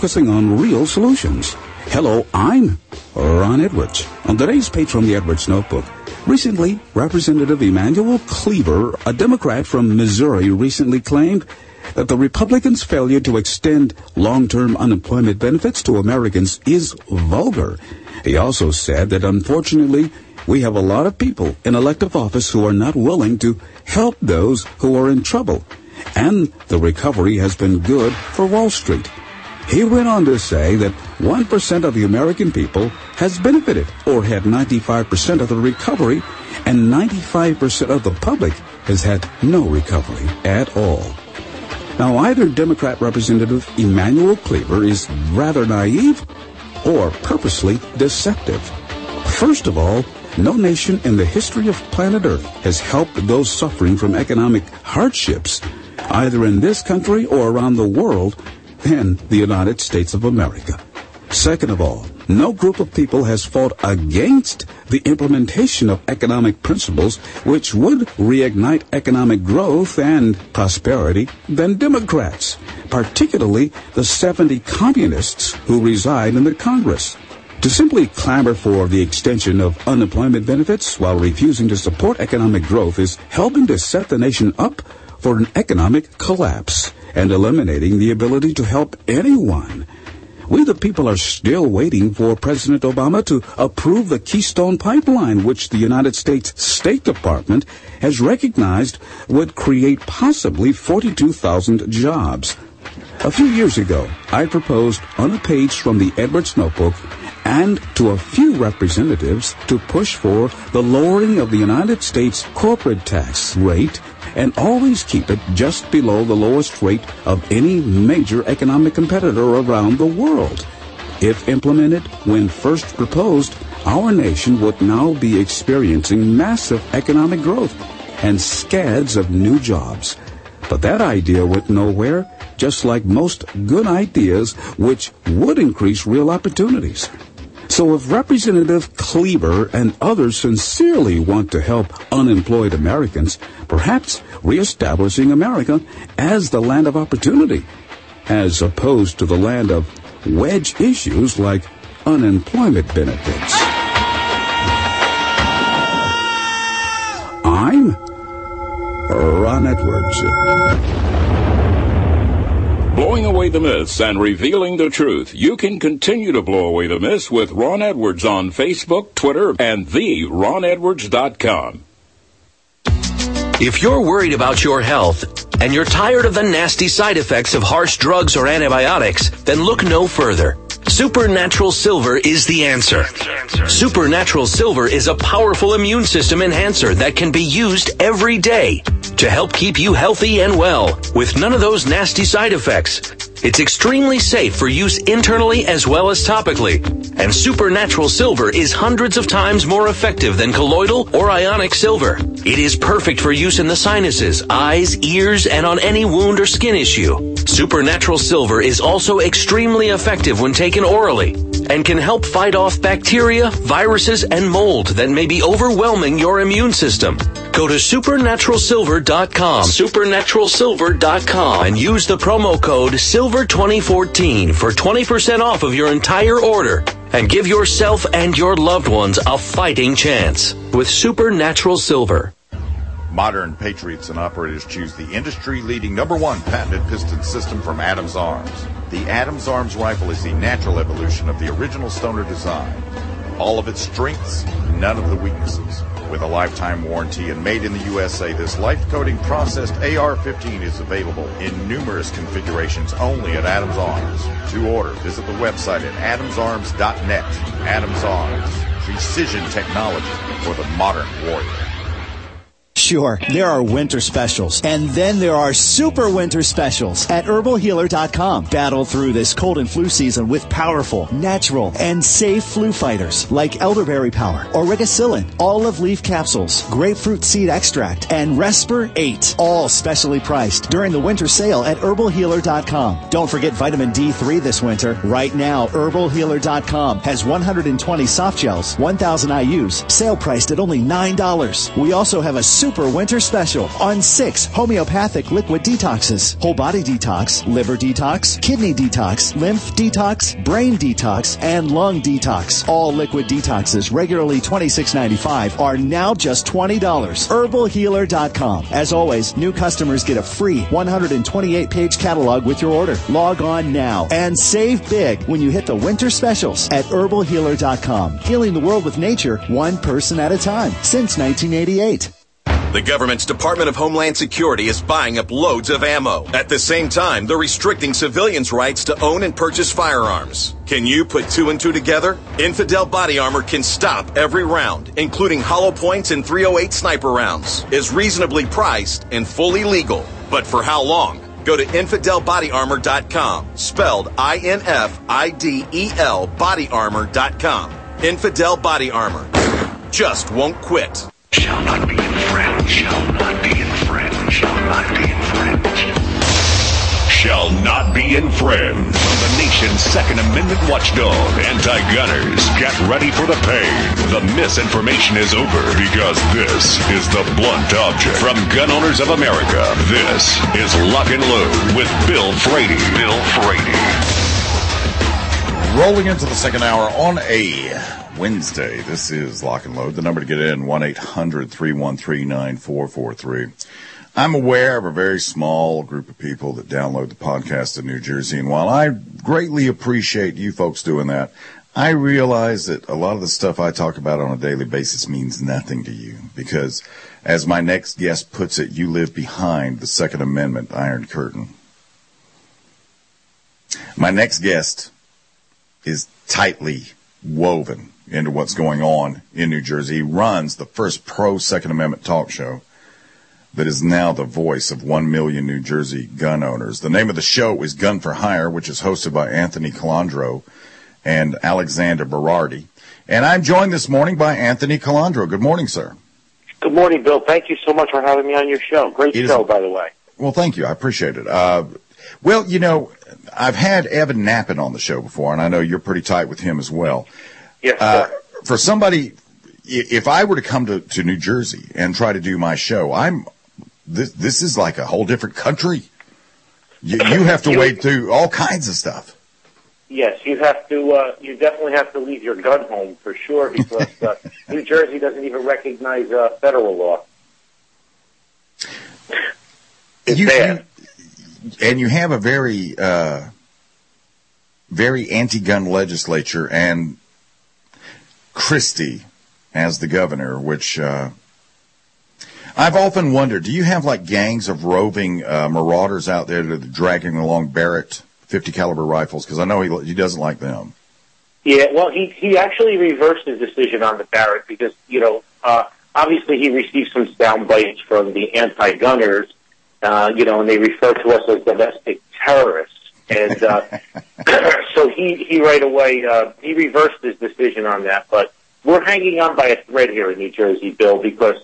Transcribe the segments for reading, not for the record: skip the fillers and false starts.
focusing on real solutions. Hello, I'm Ron Edwards. On today's page from the Edwards Notebook, recently, Representative Emanuel Cleaver, a Democrat from Missouri, recently claimed that the Republicans' failure to extend long-term unemployment benefits to Americans is vulgar. He also said that, unfortunately, we have a lot of people in elective office who are not willing to help those who are in trouble, and the recovery has been good for Wall Street. He went on to say that 1% of the American people has benefited or had 95% of the recovery, and 95% of the public has had no recovery at all. Now, either Democrat Representative Emanuel Cleaver is rather naive or purposely deceptive. First of all, no nation in the history of planet Earth has helped those suffering from economic hardships, either in this country or around the world, than the United States of America. Second of all, no group of people has fought against the implementation of economic principles which would reignite economic growth and prosperity than Democrats, particularly the 70 communists who reside in the Congress. To simply clamor for the extension of unemployment benefits while refusing to support economic growth is helping to set the nation up for an economic collapse and eliminating the ability to help anyone. We the people are still waiting for President Obama to approve the Keystone Pipeline, which the United States State Department has recognized would create possibly 42,000 jobs. A few years ago, I proposed on a page from the Edwards Notebook and to a few representatives to push for the lowering of the United States corporate tax rate and always keep it just below the lowest rate of any major economic competitor around the world. If implemented when first proposed, our nation would now be experiencing massive economic growth and scads of new jobs. But that idea went nowhere, just like most good ideas which would increase real opportunities. So if Representative Cleaver and others sincerely want to help unemployed Americans, perhaps reestablishing America as the land of opportunity, as opposed to the land of wedge issues like unemployment benefits. I'm Ron Edwards. Blowing away the myths and revealing the truth. You can continue to blow away the myths with Ron Edwards on Facebook, Twitter, and theronedwards.com. If you're worried about your health and you're tired of the nasty side effects of harsh drugs or antibiotics, then look no further. Supernatural Silver is the answer. Supernatural Silver is a powerful immune system enhancer that can be used every day to help keep you healthy and well with none of those nasty side effects. It's extremely safe for use internally as well as topically. And Supernatural Silver is hundreds of times more effective than colloidal or ionic silver. It is perfect for use in the sinuses, eyes, ears, and on any wound or skin issue. Supernatural Silver is also extremely effective when taken orally and can help fight off bacteria, viruses, and mold that may be overwhelming your immune system. Go to supernaturalsilver.com, supernaturalsilver.com, and use the promo code SILVER2014 for 20% off of your entire order. And give yourself and your loved ones a fighting chance with Supernatural Silver. Modern patriots and operators choose the industry-leading #1 patented piston system from Adams Arms. The Adams Arms rifle is the natural evolution of the original Stoner design. All of its strengths, none of the weaknesses. With a lifetime warranty and made in the USA, this life-coating processed AR-15 is available in numerous configurations only at Adams Arms. To order, visit the website at adamsarms.net. Adams Arms, precision technology for the modern warrior. Sure, there are winter specials, and then there are super winter specials at herbalhealer.com. Battle through this cold and flu season with powerful, natural, and safe flu fighters like elderberry power, auricicillin, olive leaf capsules, grapefruit seed extract, and Respir 8, all specially priced during the winter sale at herbalhealer.com. Don't forget vitamin D3 this winter. Right now, herbalhealer.com has 120 soft gels, 1,000 IUs, sale priced at only $9. We also have a super super winter special on 6 homeopathic liquid detoxes. Whole body detox, liver detox, kidney detox, lymph detox, brain detox, and lung detox. All liquid detoxes, regularly $26.95, are now just $20. HerbalHealer.com. As always, new customers get a free 128-page catalog with your order. Log on now and save big when you hit the winter specials at HerbalHealer.com. Healing the world with nature, one person at a time, since 1988. The government's Department of Homeland Security is buying up loads of ammo. At the same time, they're restricting civilians' rights to own and purchase firearms. Can you put 2 and 2 together? Infidel Body Armor can stop every round, including hollow points and .308 sniper rounds. Is reasonably priced and fully legal. But for how long? Go to InfidelBodyArmor.com, spelled INFIDEL bodyarmor.com. Infidel Body Armor. Just won't quit. Shall not be infringed. Shall not be infringed. Shall not be infringed. Shall not be infringed. From the nation's Second Amendment watchdog, Anti-Gunners, get ready for the pain. The misinformation is over because this is the blunt object. From Gun Owners of America, this is Lock and Load with Bill Frady. Bill Frady. Rolling into the second hour on a Wednesday. This is Lock and Load. The number to get in, 1-800-313-9443. I'm aware of a very small group of people that download the podcast in New Jersey, and while I greatly appreciate you folks doing that, I realize that a lot of the stuff I talk about on a daily basis means nothing to you because, as my next guest puts it, you live behind the Second Amendment Iron Curtain. My next guest is tightly woven into what's going on in New Jersey. He runs the first pro-Second Amendment talk show that is now the voice of 1 million New Jersey gun owners. The name of the show is Gun for Hire, which is hosted by Anthony Calandro and Alexander Berardi. And I'm joined this morning by Anthony Calandro. Good morning, sir. Good morning, Bill. Thank you so much for having me on your show. Great show, by the way. Well, thank you. I appreciate it. Well, you know, I've had Evan Nappen on the show before, and I know you're pretty tight with him as well. Yes, sir. For somebody, if I were to come to New Jersey and try to do my show, this is like a whole different country. You have to wade through all kinds of stuff. Yes, you have to. You definitely have to leave your gun home for sure because New Jersey doesn't even recognize federal law. It's bad. And you have a very, very anti-gun legislature, and Christie as the governor, which I've often wondered, do you have like gangs of roving marauders out there that are dragging along Barrett 50 caliber rifles? Because I know he doesn't like them. Yeah, well, he actually reversed his decision on the Barrett because, obviously he received some sound bites from the anti-gunners, and they refer to us as domestic terrorists. And so he right away, he reversed his decision on that. But we're hanging on by a thread here in New Jersey, Bill, because,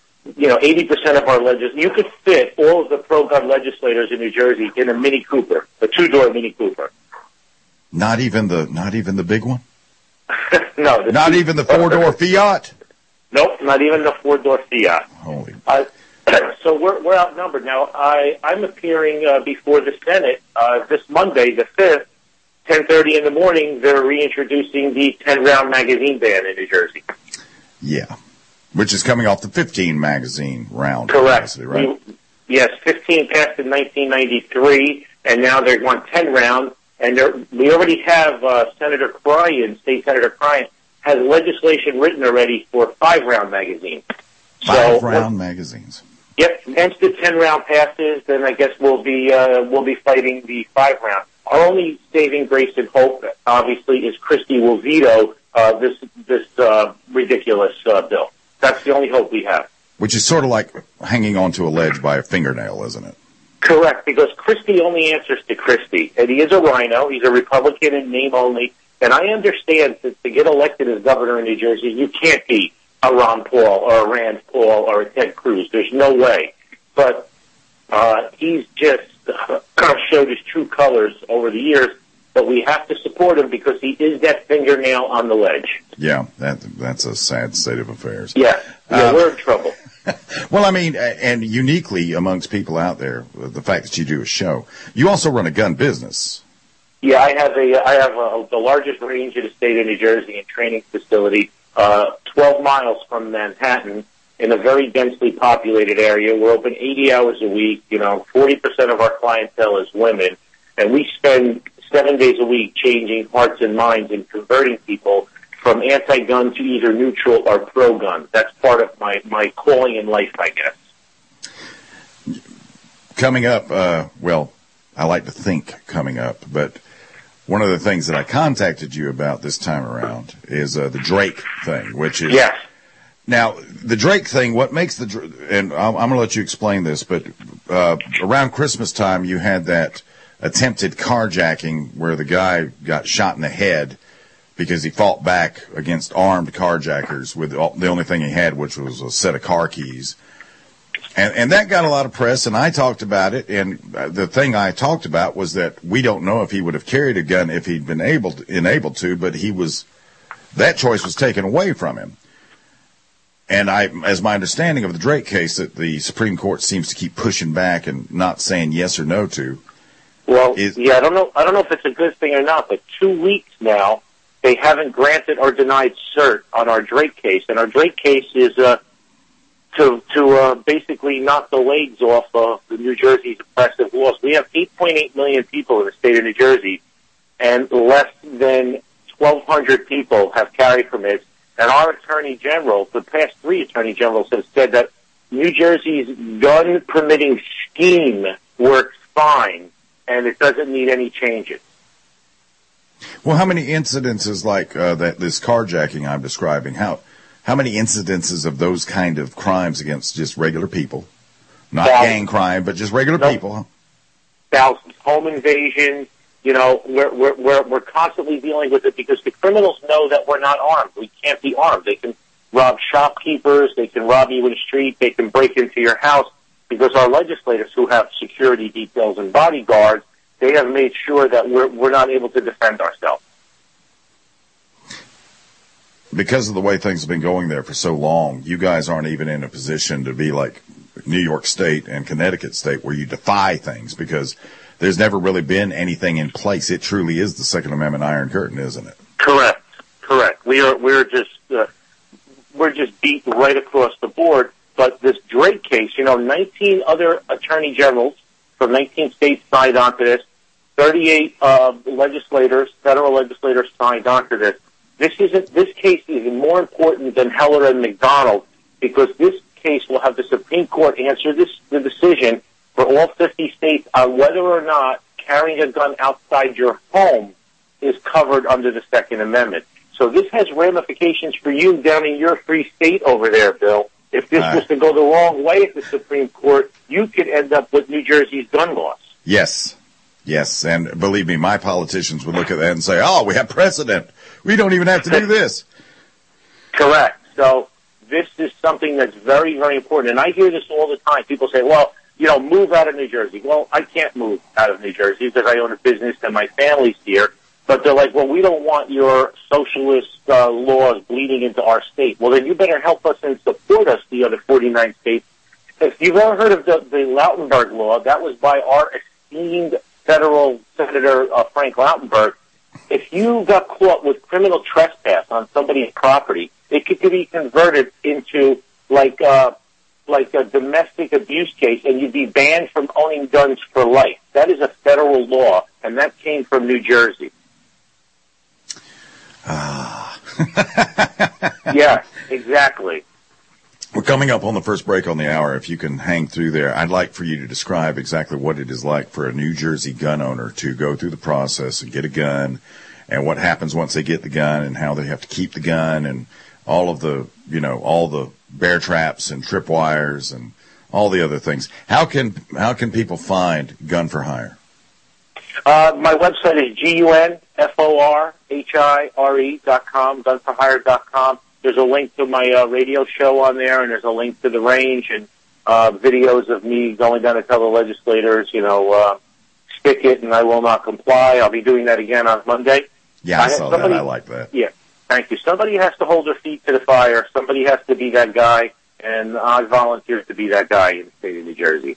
80% of our you could fit all of the pro-gun legislators in New Jersey in a Mini Cooper, a 2-door Mini Cooper. Not even the big one? No. Not even the 4-door Fiat? Nope, not even the 4-door Fiat. Holy. So we're outnumbered. Now, I'm appearing before the Senate this Monday, the 5th, 10:30 in the morning. They're reintroducing the 10-round magazine ban in New Jersey. Yeah, which is coming off the 15 magazine round. Correct. Right? Yes, 15 passed in 1993, and now they want 10 round. And we already have Senator Cryan, State Senator Cryan, has legislation written already for 5-round magazine. 5-round magazines. Yep. Once the 10-round passes, then I guess we'll be fighting the 5-round. Our only saving grace and hope, obviously, is Christie will veto this ridiculous bill. That's the only hope we have. Which is sort of like hanging onto a ledge by a fingernail, isn't it? Correct, because Christie only answers to Christie, and he is a rhino. He's a Republican in name only. And I understand that to get elected as governor in New Jersey, you can't be a Ron Paul or a Rand Paul or a Ted Cruz. There's no way. But he's just showed his true colors over the years. But we have to support him because he is that fingernail on the ledge. Yeah, that's a sad state of affairs. Yeah, we're in trouble. Well, I mean, and uniquely amongst people out there, the fact that you do a show, you also run a gun business. Yeah, I have the largest range in the state of New Jersey and training facility, 12 miles from Manhattan, in a very densely populated area. We're open 80 hours a week. 40% of our clientele is women, and we spend 7 days a week changing hearts and minds and converting people from anti-gun to either neutral or pro-gun. That's part of my calling in life, I guess. Coming up, well, I like to think coming up, but one of the things that I contacted you about this time around is the Drake thing, which is... Yes. Now, the Drake thing, what makes and I'm going to let you explain this, but around Christmas time you had that attempted carjacking where the guy got shot in the head because he fought back against armed carjackers with the only thing he had, which was a set of car keys. And that got a lot of press, and I talked about it, and the thing I talked about was that we don't know if he would have carried a gun if he'd been enabled to, but that choice was taken away from him. And as my understanding of the Drake case, that the Supreme Court seems to keep pushing back and not saying yes or no to. Well, I don't know if it's a good thing or not, but 2 weeks now, they haven't granted or denied cert on our Drake case. And our Drake case is to basically knock the legs off of the New Jersey's oppressive laws. We have 8.8 million people in the state of New Jersey, and less than 1,200 people have carried permits. And our Attorney General, the past 3 Attorney Generals, have said that New Jersey's gun permitting scheme works fine, and it doesn't need any changes. Well, how many incidences like this carjacking I'm describing, how many incidences of those kind of crimes against just regular people, not gang crime, but just regular people? Thousands. Home invasions. We're constantly dealing with it because the criminals know that we're not armed. We can't be armed. They can rob shopkeepers. They can rob you in the street. They can break into your house because our legislators, who have security details and bodyguards, they have made sure that we're not able to defend ourselves. Because of the way things have been going there for so long, you guys aren't even in a position to be like New York State and Connecticut State where you defy things because there's never really been anything in place. It truly is the Second Amendment Iron Curtain, isn't it? Correct. We're just beat right across the board. But this Drake case, 19 other attorney generals from 19 states signed on to this. 38 federal legislators signed on to this. This case is more important than Heller and McDonald because this case will have the Supreme Court answer the decision for all 50 states on whether or not carrying a gun outside your home is covered under the Second Amendment. So this has ramifications for you down in your free state over there, Bill. If this was to go the wrong way at the Supreme Court, you could end up with New Jersey's gun laws. Yes, and believe me, my politicians would look at that and say, oh, we have precedent. We don't even have to do this. Correct. So this is something that's very, very important. And I hear this all the time. People say, well, move out of New Jersey. Well, I can't move out of New Jersey because I own a business and my family's here. But they're like, well, we don't want your socialist laws bleeding into our state. Well, then you better help us and support us, the other 49 states. If you've ever heard of the Lautenberg law, that was by our esteemed federal Senator Frank Lautenberg. If you got caught with criminal trespass on somebody's property, it could be converted into like a domestic abuse case, and you'd be banned from owning guns for life. That is a federal law, and that came from New Jersey. Yeah, exactly. We're coming up on the first break on the hour. If you can hang through there, I'd like for you to describe exactly what it is like for a New Jersey gun owner to go through the process and get a gun, and what happens once they get the gun, and how they have to keep the gun, and all of the, all the bear traps and tripwires and all the other things. How can people find Gun for Hire? My website is GUNFORHIRE.com, gunforhire.com. There's a link to my radio show on there, and there's a link to the range and videos of me going down to tell the legislators, stick it and I will not comply. I'll be doing that again on Monday. Yeah, I saw that. I like that. Yeah, thank you. Somebody has to hold their feet to the fire. Somebody has to be that guy. and I volunteered to be that guy in the state of New Jersey.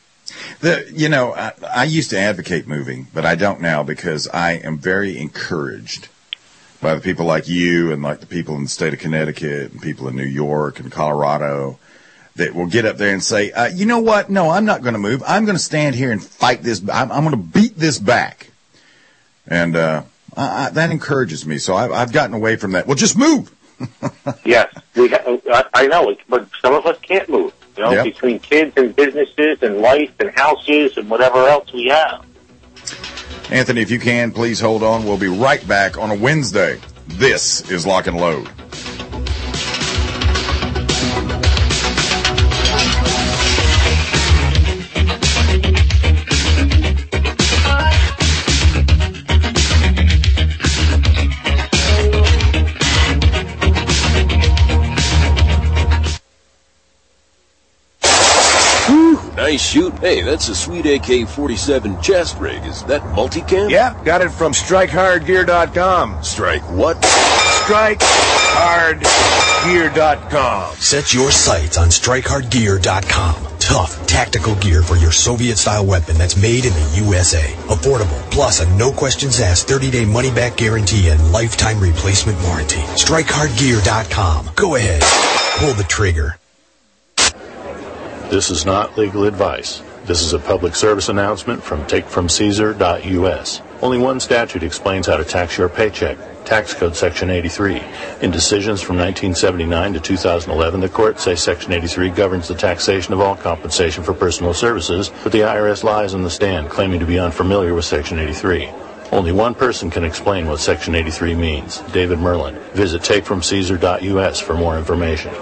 I used to advocate moving, but I don't now because I am very encouraged by the people like you and like the people in the state of Connecticut and people in New York and Colorado that will get up there and say, you know what? No, I'm not going to move. I'm going to stand here and fight this. I'm going to beat this back. And that encourages me. So I've gotten away from that. Well, just move. Yes, I know, but some of us can't move. Yep. Between kids and businesses and life and houses and whatever else we have. Anthony, if you can, please hold on. We'll be right back on a Wednesday. This is Lock and Load. Nice shoot. Hey, that's a sweet AK-47 chest rig. Is that multicam? Yeah, got it from StrikeHardGear.com. Strike what? StrikeHardGear.com. Set your sights on StrikeHardGear.com. Tough, tactical gear for your Soviet-style weapon that's made in the USA. Affordable, plus a no-questions-asked 30-day money-back guarantee and lifetime replacement warranty. StrikeHardGear.com. Go ahead. Pull the trigger. This is not legal advice. This is a public service announcement from takefromcaesar.us. Only one statute explains how to tax your paycheck. Tax Code Section 83. In decisions from 1979 to 2011, the courts say Section 83 governs the taxation of all compensation for personal services, but the IRS lies on the stand, claiming to be unfamiliar with Section 83. Only one person can explain what Section 83 means, David Merlin. Visit takefromcaesar.us for more information.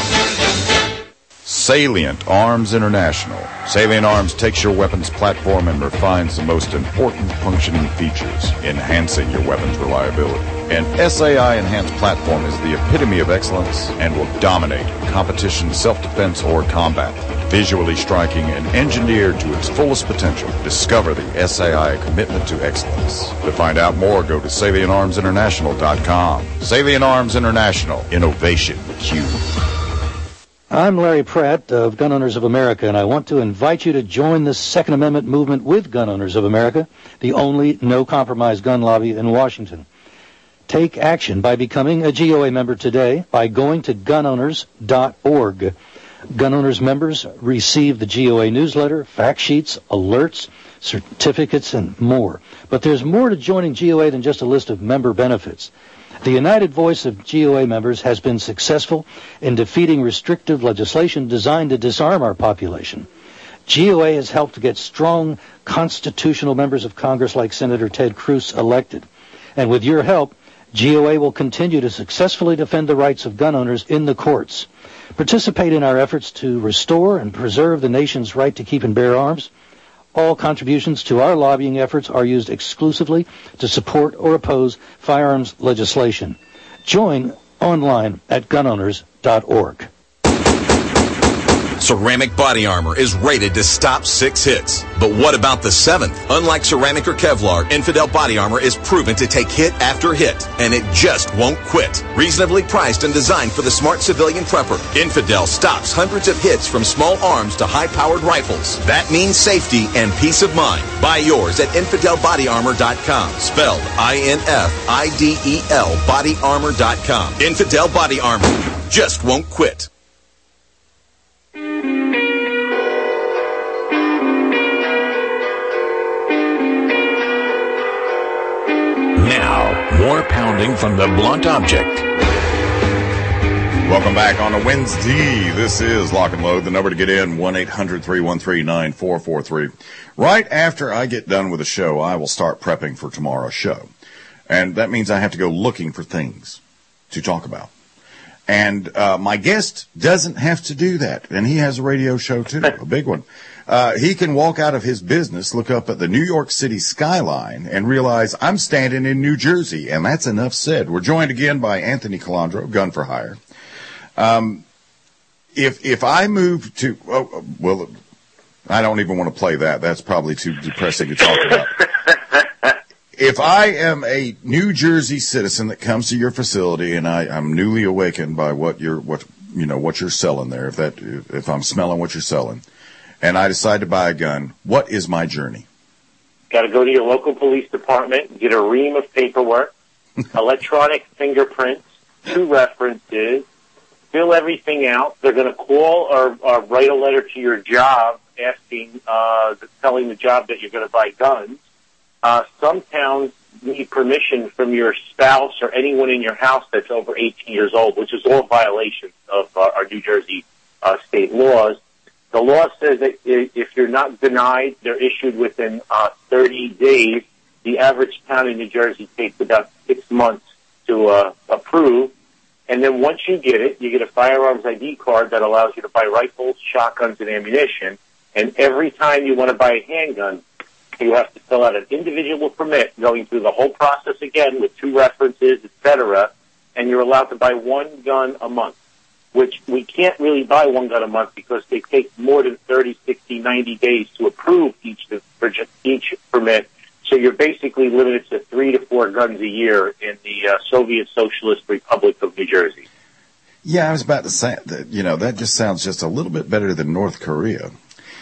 Salient Arms International. Salient Arms takes your weapons platform and refines the most important functioning features, enhancing your weapon's reliability. An SAI enhanced platform is the epitome of excellence and will dominate competition, self-defense, or combat. Visually striking and engineered to its fullest potential, discover the SAI commitment to excellence. To find out more, go to SalientArmsInternational.com. Salient Arms International. Innovation Q. I'm Larry Pratt of Gun Owners of America, and I want to invite you to join the Second Amendment movement with Gun Owners of America, the only no-compromise gun lobby in Washington. Take action by becoming a GOA member today by going to gunowners.org. Gun Owners members receive the GOA newsletter, fact sheets, alerts, certificates, and more. But there's more to joining GOA than just a list of member benefits. The united voice of GOA members has been successful in defeating restrictive legislation designed to disarm our population. GOA has helped to get strong constitutional members of Congress like Senator Ted Cruz elected. And with your help, GOA will continue to successfully defend the rights of gun owners in the courts. Participate in our efforts to restore and preserve the nation's right to keep and bear arms. All contributions to our lobbying efforts are used exclusively to support or oppose firearms legislation. Join online at gunowners.org. Ceramic body armor is rated to stop 6 hits. But what about the 7th? Unlike ceramic or Kevlar, Infidel body armor is proven to take hit after hit, and it just won't quit. Reasonably priced and designed for the smart civilian prepper, Infidel stops hundreds of hits from small arms to high-powered rifles. That means safety and peace of mind. Buy yours at InfidelBodyArmor.com. Spelled INFIDEL bodyarmor.com. Infidel body armor just won't quit. Now, more pounding from the blunt object. Welcome back on a Wednesday. This is Lock and Load. The number to get in, 1-800-313-9443. Right after I get done with the show, I will start prepping for tomorrow's show. And that means I have to go looking for things to talk about. And my guest doesn't have to do that. And he has a radio show, too, a big one. He can walk out of his business, look up at the New York City skyline, and realize I'm standing in New Jersey, and that's enough said. We're joined again by Anthony Calandro, Gun for Hire. If I move to, well, I don't even want to play that. That's probably too depressing to talk about. If I am a New Jersey citizen that comes to your facility and I'm newly awakened by what what you're selling there, if I'm smelling what you're selling, and I decide to buy a gun, what is my journey? Got to go to your local police department, get a ream of paperwork, electronic fingerprints, 2 references, fill everything out. They're going to call or write a letter to your job asking, telling the job that you're going to buy guns. Some towns need permission from your spouse or anyone in your house that's over 18 years old, which is all violations of our New Jersey state laws. The law says that if you're not denied, they're issued within 30 days. The average town in New Jersey takes about 6 months to approve. And then once you get it, you get a firearms ID card that allows you to buy rifles, shotguns, and ammunition. And every time you want to buy a handgun, you have to fill out an individual permit, going through the whole process again with 2 references, etc. And you're allowed to buy 1 gun a month, which we can't really buy 1 gun a month because they take more than 30, 60, 90 days to approve each permit. So you're basically limited to 3 to 4 guns a year in the Soviet Socialist Republic of New Jersey. Yeah, I was about to say that, that just sounds just a little bit better than North Korea.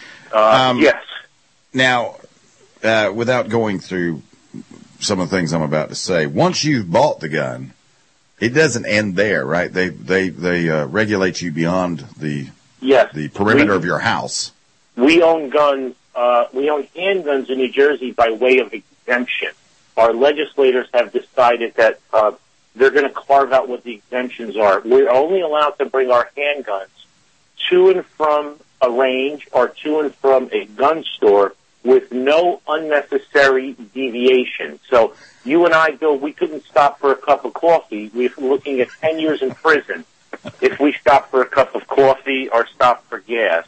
Yes. Now, without going through some of the things I'm about to say, once you've bought the gun, it doesn't end there, right? They regulate you beyond the perimeter of your house. We own guns. We own handguns in New Jersey by way of exemption. Our legislators have decided that they're going to carve out what the exemptions are. We're only allowed to bring our handguns to and from a range or to and from a gun store with no unnecessary deviation. So you and I, Bill, we couldn't stop for a cup of coffee. We're looking at 10 years in prison if we stop for a cup of coffee or stop for gas,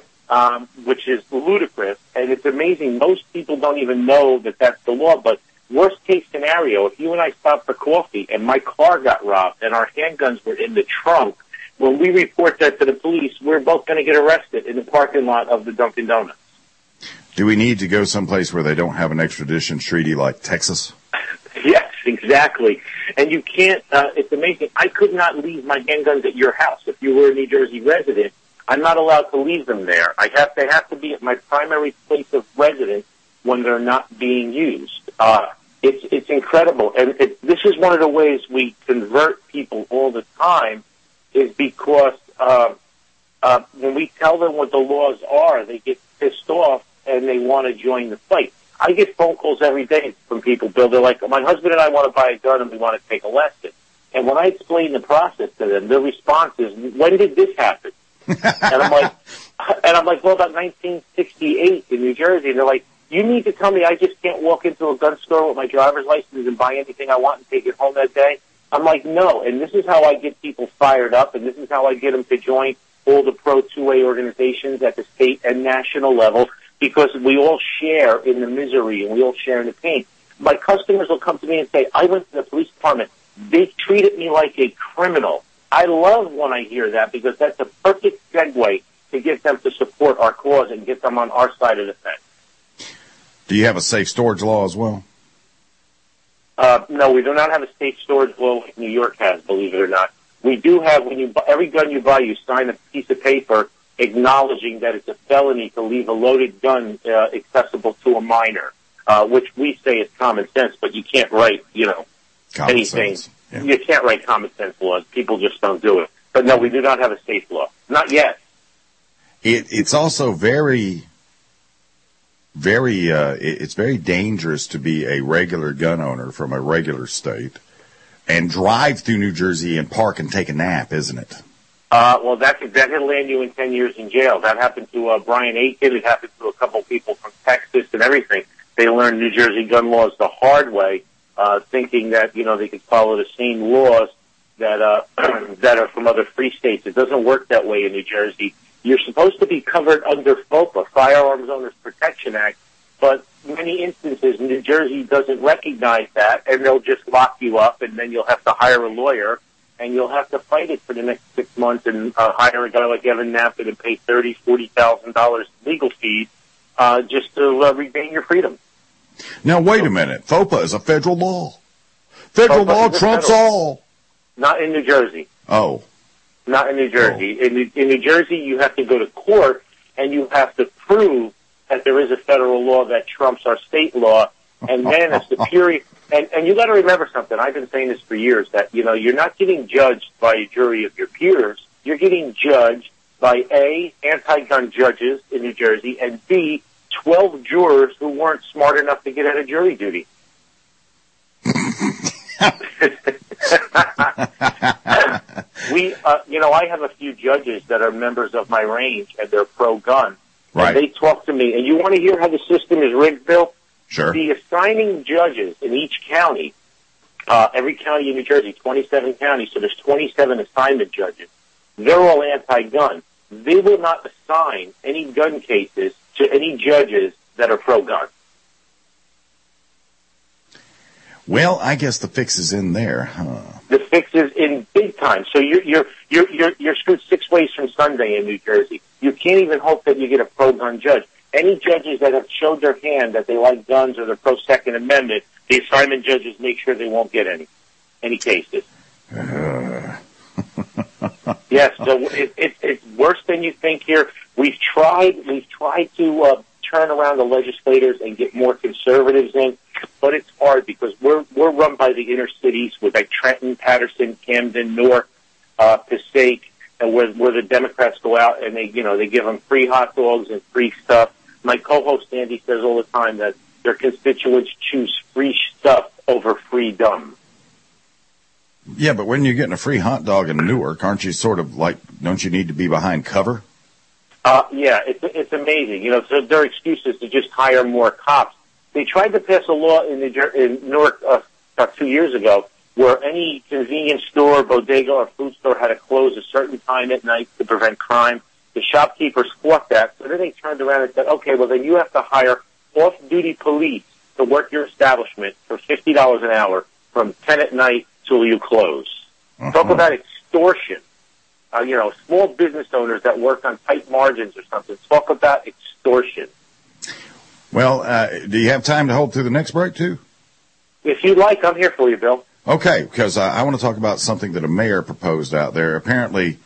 which is ludicrous. And it's amazing. Most people don't even know that that's the law. But worst case scenario, if you and I stopped for coffee and my car got robbed and our handguns were in the trunk, when we report that to the police, we're both going to get arrested in the parking lot of the Dunkin' Donuts. Do we need to go someplace where they don't have an extradition treaty like Texas? Yes, exactly. And you can't, it's amazing. I could not leave my handguns at your house. If you were a New Jersey resident, I'm not allowed to leave them there. They have to be at my primary place of residence when they're not being used. It's incredible. And this is one of the ways we convert people all the time, is because when we tell them what the laws are, they get pissed off and they want to join the fight. I get phone calls every day from people, Bill. They're like, my husband and I want to buy a gun and we want to take a lesson. And when I explain the process to them, their response is, when did this happen? and I'm like, well, about 1968 in New Jersey. And they're like, you need to tell me I just can't walk into a gun store with my driver's license and buy anything I want and take it home that day? I'm like, no. And this is how I get people fired up, and this is how I get them to join all the pro-2A organizations at the state and national level, because we all share in the misery and we all share in the pain. My customers will come to me and say, I went to the police department. They treated me like a criminal. I love when I hear that, because that's a perfect segue to get them to support our cause and get them on our side of the fence. Do you have a safe storage law as well? No, we do not have a safe storage law like New York has, believe it or not. We do have, when you buy, every gun you buy, you sign a piece of paper acknowledging that it's a felony to leave a loaded gun accessible to a minor, which we say is common sense, but you can't write, anything. Yeah. You can't write common sense laws. People just don't do it. But no, we do not have a safe law. Not yet. It's also it's very dangerous to be a regular gun owner from a regular state and drive through New Jersey and park and take a nap, isn't it? Well, that could land you in 10 years in jail. That happened to Brian Aiken. It happened to a couple people from Texas and everything. They learned New Jersey gun laws the hard way, thinking that, they could follow the same laws that that are from other free states. It doesn't work that way in New Jersey. You're supposed to be covered under FOPA, Firearms Owners Protection Act, but many instances New Jersey doesn't recognize that, and they'll just lock you up, and then you'll have to hire a lawyer, and you'll have to fight it for the next 6 months and hire a guy like Evan Nappin and pay $30,000, $40,000 legal fees just to regain your freedom. Now, wait a minute. FOPA is a federal law. Federal law trumps all. Not in New Jersey. Oh. Not in New Jersey. In New Jersey, you have to go to court, and you have to prove that there is a federal law that trumps our state law, and then a superior... And you got to remember something. I've been saying this for years, that, you're not getting judged by a jury of your peers. You're getting judged by, A, anti-gun judges in New Jersey, and B, 12 jurors who weren't smart enough to get out of jury duty. I have a few judges that are members of my range, and they're pro-gun. Right. And they talk to me, and you want to hear how the system is rigged, Bill? Sure. The assigning judges in each county, every county in New Jersey, 27 counties, so there's 27 assignment judges. They're all anti-gun. They will not assign any gun cases to any judges that are pro-gun. Well, I guess the fix is in there, huh? The fix is in big time. So you're screwed 6 ways from Sunday in New Jersey. You can't even hope that you get a pro-gun judge. Any judges that have showed their hand that they like guns or they're pro-Second Amendment, the assignment judges make sure they won't get any cases. Yes, so it's worse than you think here. We've tried to turn around the legislators and get more conservatives in, but it's hard because we're run by the inner cities with like Trenton, Patterson, Camden, Newark, Passaic, and where the Democrats go out and they give them free hot dogs and free stuff. My co-host Andy says all the time that their constituents choose free stuff over freedom. Yeah, but when you're getting a free hot dog in Newark, aren't you sort of like, don't you need to be behind cover? Yeah, it's amazing. So their excuse is to just hire more cops. They tried to pass a law in Newark about 2 years ago where any convenience store, bodega, or food store had to close a certain time at night to prevent crime. The shopkeepers fought that, so then they turned around and said, okay, well then you have to hire off-duty police to work your establishment for $50 an hour from 10 at night till you close. Talk about extortion. Small business owners that work on tight margins or something. Talk about extortion. Well, do you have time to hold through the next break, too? If you'd like, I'm here for you, Bill. Okay, because I want to talk about something that a mayor proposed out there. Apparently,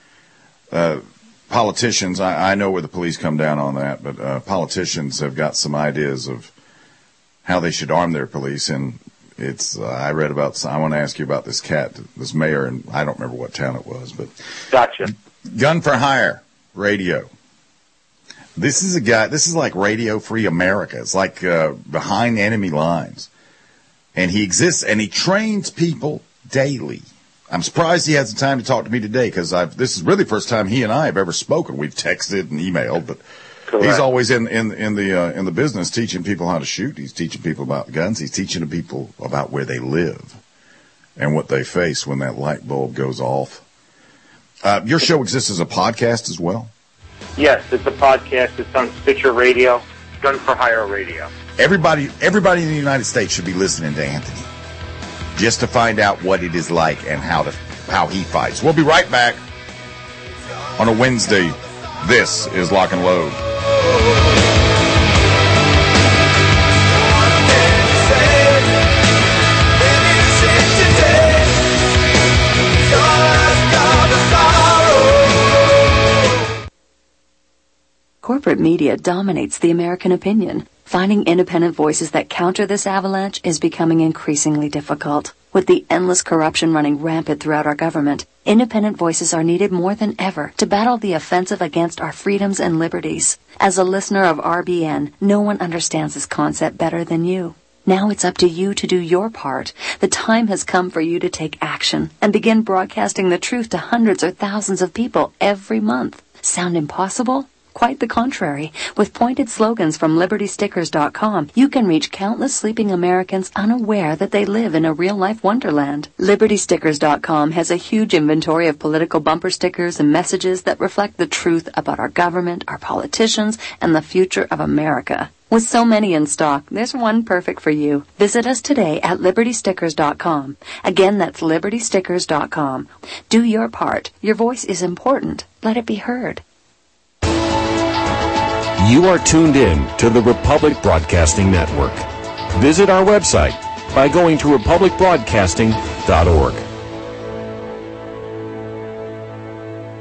politicians, I know where the police come down on that, but politicians have got some ideas of how they should arm their police, and I read about, I want to ask you about this mayor, and I don't remember what town it was, but. Gotcha. Gun for Hire Radio. This is like Radio Free America. It's like behind enemy lines. And he exists, and he trains people daily. I'm surprised he has the time to talk to me today, because this is really the first time he and I have ever spoken. We've texted and emailed, but correct. He's always in the business teaching people how to shoot. He's teaching people about guns. He's teaching people about where they live and what they face when that light bulb goes off. Your show exists as a podcast as well? Yes, it's a podcast. It's on Stitcher Radio, Gun for Hire Radio. Everybody in the United States should be listening to Anthony just to find out what it is like and how he fights. We'll be right back on a Wednesday. This is Lock and Load. Corporate media dominates the American opinion. Finding independent voices that counter this avalanche is becoming increasingly difficult. With the endless corruption running rampant throughout our government, independent voices are needed more than ever to battle the offensive against our freedoms and liberties. As a listener of RBN, no one understands this concept better than you. Now it's up to you to do your part. The time has come for you to take action and begin broadcasting the truth to hundreds or thousands of people every month. Sound impossible? Quite the contrary. With pointed slogans from LibertyStickers.com, you can reach countless sleeping Americans unaware that they live in a real-life wonderland. LibertyStickers.com has a huge inventory of political bumper stickers and messages that reflect the truth about our government, our politicians, and the future of America. With so many in stock, there's one perfect for you. Visit us today at LibertyStickers.com. Again, that's LibertyStickers.com. Do your part. Your voice is important. Let it be heard. You are tuned in to the Republic Broadcasting Network. Visit our website by going to republicbroadcasting.org.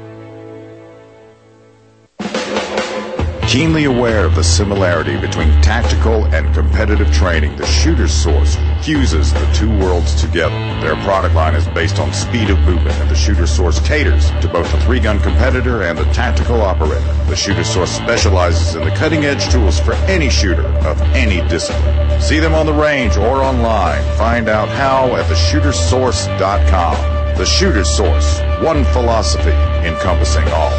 Keenly aware of the similarity between tactical and competitive training, the Shooter's Source fuses the two worlds together. Their product line is based on speed of movement, and the Shooter's Source caters to both the 3-gun competitor and the tactical operator. The Shooter's Source specializes in the cutting-edge tools for any shooter of any discipline. See them on the range or online. Find out how at theshootersource.com. The Shooter's Source, one philosophy encompassing all.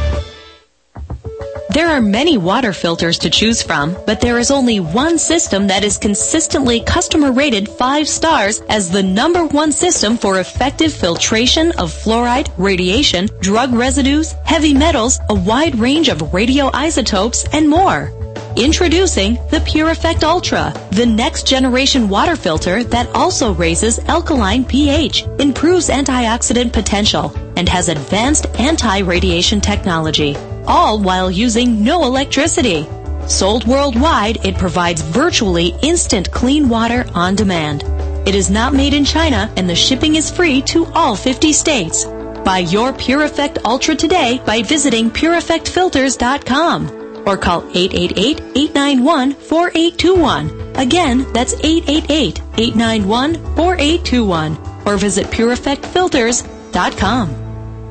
There are many water filters to choose from, but there is only one system that is consistently customer rated 5 stars as the #1 system for effective filtration of fluoride, radiation, drug residues, heavy metals, a wide range of radioisotopes, and more. Introducing the PureEffect Ultra, the next generation water filter that also raises alkaline pH, improves antioxidant potential, and has advanced anti-radiation technology, all while using no electricity. Sold worldwide, it provides virtually instant clean water on demand. It is not made in China, and the shipping is free to all 50 states. Buy your PureEffect Ultra today by visiting PureEffectFilters.com. or call 888-891-4821. Again, that's 888-891-4821. Or visit PureEffectFilters.com.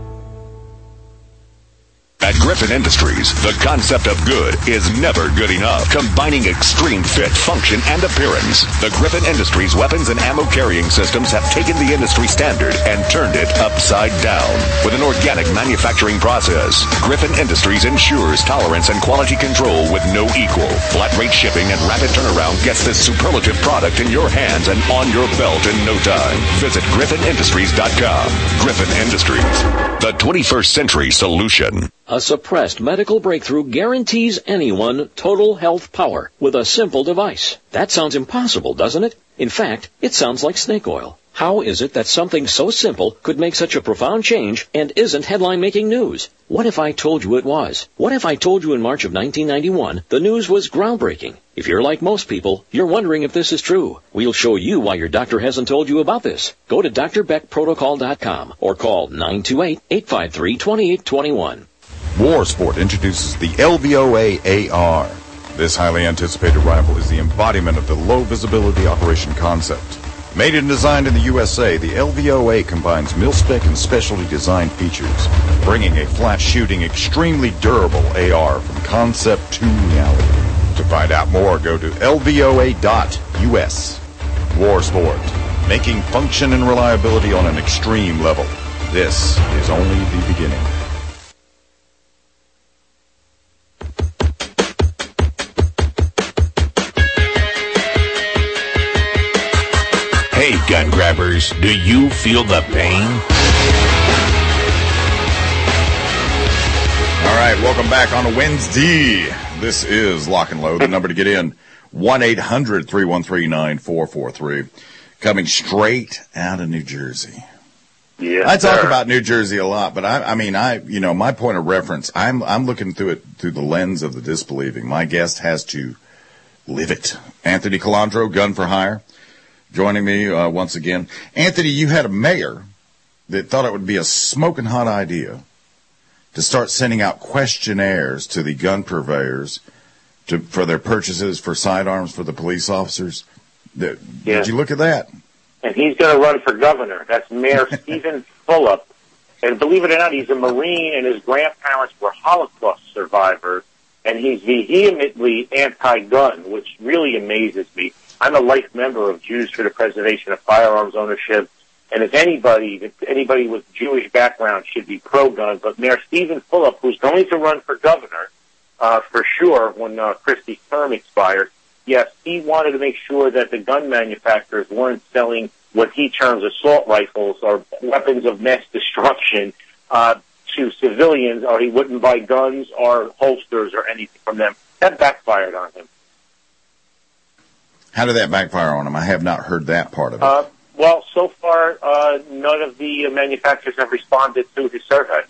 At Griffin Industries, the concept of good is never good enough, combining extreme fit, function, and appearance. The Griffin Industries weapons and ammo carrying systems have taken the industry standard and turned it upside down. With an organic manufacturing process, Griffin Industries ensures tolerance and quality control with no equal. Flat rate shipping and rapid turnaround gets this superlative product in your hands and on your belt in no time. Visit GriffinIndustries.com. Griffin Industries, the 21st century solution. A suppressed medical breakthrough guarantees anyone total health power with a simple device. That sounds impossible, doesn't it? In fact, it sounds like snake oil. How is it that something so simple could make such a profound change and isn't headline-making news? What if I told you it was? What if I told you in March of 1991 the news was groundbreaking? If you're like most people, you're wondering if this is true. We'll show you why your doctor hasn't told you about this. Go to drbeckprotocol.com or call 928-853-2821. War Sport introduces the LVOA AR. This highly anticipated rifle is the embodiment of the low-visibility operation concept. Made and designed in the USA, the LVOA combines mil-spec and specialty design features, bringing a flat-shooting, extremely durable AR from concept to reality. To find out more, go to lvoa.us. War Sport, making function and reliability on an extreme level. This is only the beginning. Hey, gun grabbers, do you feel the pain? All right, welcome back on a Wednesday. This is Lock and Load. The number to get in, 1-800-313-9443. Coming straight out of New Jersey. Yeah, I talk about New Jersey a lot, but I mean, my point of reference, I'm looking through it through the lens of the disbelieving. My guest has to live it. Anthony Colandro, Gun for Hire, joining me once again. Anthony, you had a mayor that thought it would be a smoking hot idea to start sending out questionnaires to the gun purveyors for their purchases for sidearms for the police officers. Did you look at that? And he's going to run for governor. That's Mayor Stephen Fulop. And believe it or not, he's a Marine, and his grandparents were Holocaust survivors, and he's vehemently anti-gun, which really amazes me. I'm a life member of Jews for the Preservation of Firearms Ownership, and if anybody with Jewish background should be pro-gun, but Mayor Stephen Fulop, who's going to run for governor for sure when Christie's term expires, yes, he wanted to make sure that the gun manufacturers weren't selling what he terms assault rifles or weapons of mass destruction to civilians, or he wouldn't buy guns or holsters or anything from them. That backfired on him. How did that backfire on him? I have not heard that part of it. Well, so far, none of the manufacturers have responded to his survey.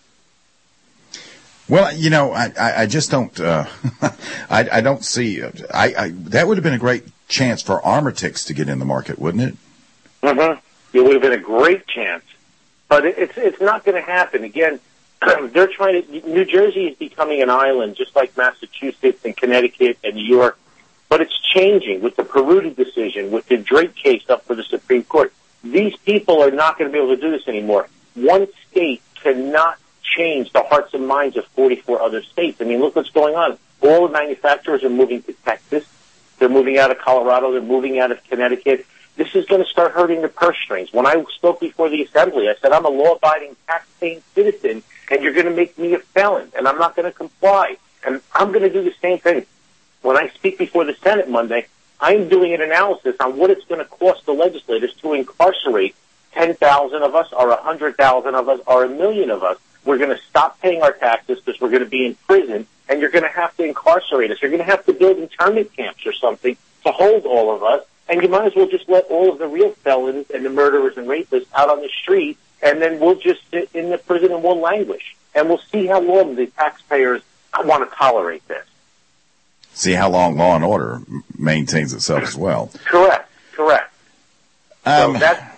Well, I just don't, I don't see, that would have been a great chance for Armatix to get in the market, wouldn't it? Mm-hmm. It would have been a great chance. But it's not going to happen. Again, they're trying to, New Jersey is becoming an island, just like Massachusetts and Connecticut and New York. But it's changing with the Peruta decision, with the Drake case up for the Supreme Court. These people are not going to be able to do this anymore. One state cannot change the hearts and minds of 44 other states. I mean, look what's going on. All the manufacturers are moving to Texas. They're moving out of Colorado. They're moving out of Connecticut. This is going to start hurting the purse strings. When I spoke before the Assembly, I said, I'm a law-abiding, tax-paying citizen, and you're going to make me a felon, and I'm not going to comply. And I'm going to do the same thing. When I speak before the Senate Monday, I'm doing an analysis on what it's going to cost the legislators to incarcerate 10,000 of us or 100,000 of us or 1 million of us. We're going to stop paying our taxes because we're going to be in prison, and you're going to have to incarcerate us. You're going to have to build internment camps or something to hold all of us, and you might as well just let all of the real felons and the murderers and rapists out on the street, and then we'll just sit in the prison and we'll languish. And we'll see how long the taxpayers want to tolerate this. See how long law and order maintains itself as well. Correct. So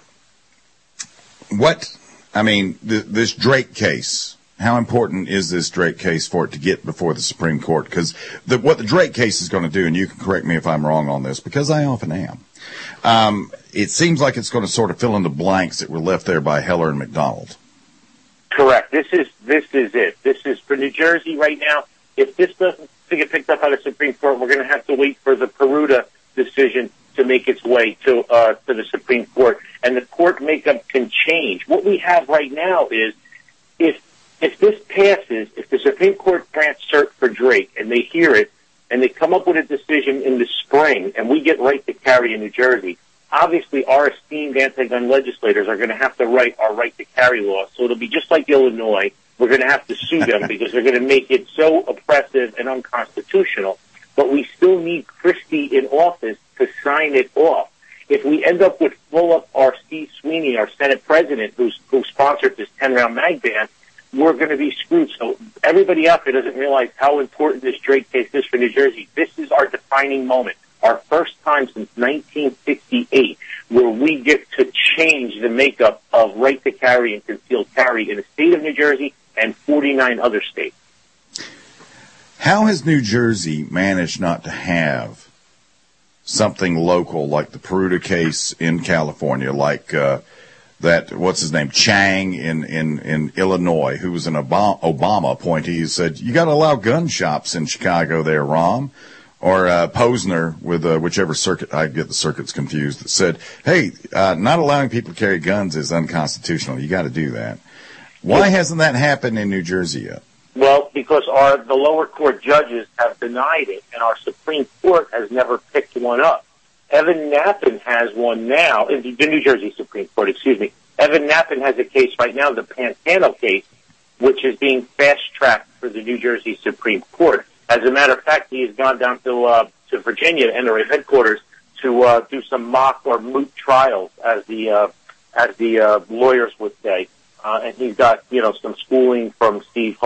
this Drake case, how important is this Drake case for it to get before the Supreme Court? Because what the Drake case is going to do, and you can correct me if I'm wrong on this, because I often am, it seems like it's going to sort of fill in the blanks that were left there by Heller and McDonald. Correct. This is it. This is for New Jersey right now. If this doesn't get picked up by the Supreme Court, we're going to have to wait for the Peruta decision to make its way to the Supreme Court, and the court makeup can change. What we have right now is, if this passes, if the Supreme Court grants cert for Drake and they hear it and they come up with a decision in the spring and we get right to carry in New Jersey, obviously our esteemed anti-gun legislators are going to have to write our right to carry law. So it'll be just like Illinois. We're going to have to sue them because they're going to make it so oppressive and unconstitutional. But we still need Christie in office to sign it off. If we end up with our Steve Sweeney, our Senate president, who sponsored this 10-round mag ban, we're going to be screwed. So everybody out there doesn't realize how important this Drake case is for New Jersey. This is our defining moment, our first time since 1968 where we get to change the makeup of right to carry and concealed carry in the state of New Jersey and 49 other states. How has New Jersey managed not to have something local like the Peruta case in California, like what's his name, Chang in Illinois, who was an Obama appointee, who said, you got to allow gun shops in Chicago there, Rahm? Or Posner with whichever circuit, I get the circuits confused, that said, hey, not allowing people to carry guns is unconstitutional. You got to do that. Why hasn't that happened in New Jersey yet? Well, because the lower court judges have denied it, and our Supreme Court has never picked one up. Evan Nappen has one now, the New Jersey Supreme Court, excuse me. Evan Nappen has a case right now, the Pantano case, which is being fast-tracked for the New Jersey Supreme Court. As a matter of fact, he has gone down to Virginia, NRA headquarters, to do some mock or moot trials, as the lawyers would say. And he's got, some schooling from Steve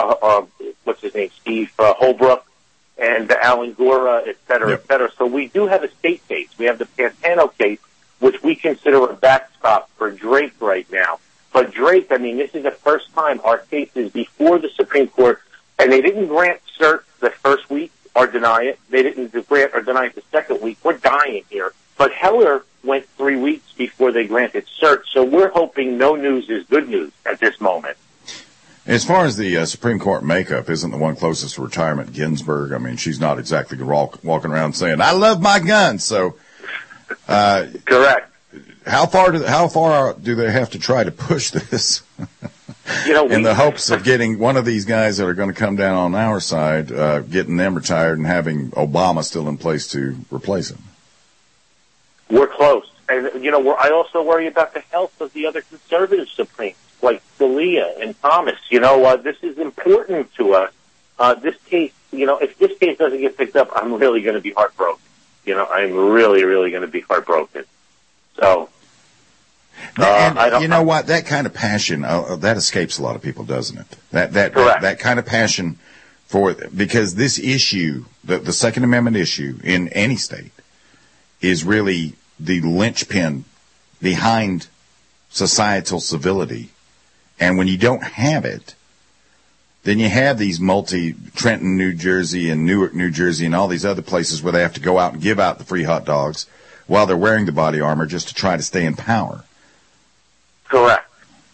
Holbrook and Alan Gora, et cetera, et cetera. So we do have a state case. We have the Pantano case, which we consider a backstop for Drake right now. But Drake, this is the first time our case is before the Supreme Court, and they didn't grant cert the first week or deny it. They didn't grant or deny it the second week. We're dying here. But Heller went 3 weeks before they granted cert, so we're hoping no news is good news at this moment. As far as the Supreme Court makeup, isn't the one closest to retirement Ginsburg? She's not exactly walking around saying, I love my guns. So, correct. How far do they have to try to push this? In the hopes of getting one of these guys that are going to come down on our side, getting them retired and having Obama still in place to replace him. We're close. And, I also worry about the health of the other conservative Supremes, like Scalia and Thomas. This is important to us. This case, if this case doesn't get picked up, I'm really going to be heartbroken. I'm really, really going to be heartbroken. So, you know what? That kind of passion, that escapes a lot of people, doesn't it? That kind of passion because this issue, the Second Amendment issue in any state, is really the linchpin behind societal civility. And when you don't have it, then you have these Trenton, New Jersey, and Newark, New Jersey, and all these other places where they have to go out and give out the free hot dogs while they're wearing the body armor just to try to stay in power. Correct.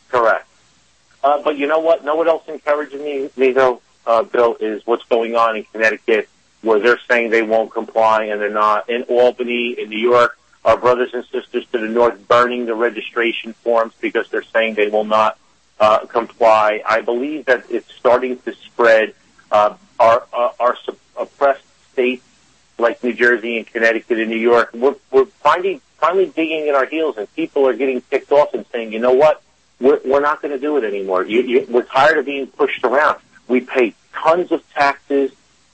But you know what? Know what else encourages me though, Bill, is what's going on in Connecticut, where they're saying they won't comply and they're not. In Albany, in New York, our brothers and sisters to the north burning the registration forms because they're saying they will not comply. I believe that it's starting to spread. Our oppressed states like New Jersey and Connecticut and New York, we're finally digging in our heels, and people are getting ticked off and saying, you know what, we're not going to do it anymore. We're tired of being pushed around. We pay tons of taxes.